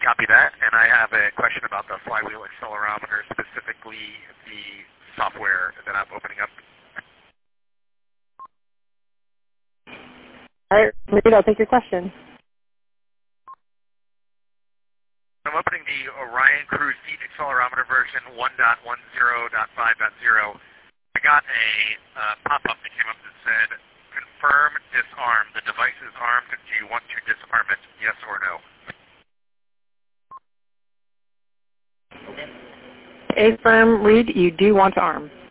Copy that. And I have a question about the flywheel accelerometer, specifically the software that I'm opening up. All right, Reed, I'll take your question. I'm opening the Orion Cruise Seat Accelerometer version 1.10.5.0. I got a pop-up that came up that said, confirm disarm. The device is armed. Do you want to disarm it? Yes or no? Affirm, Reed, you do want to arm.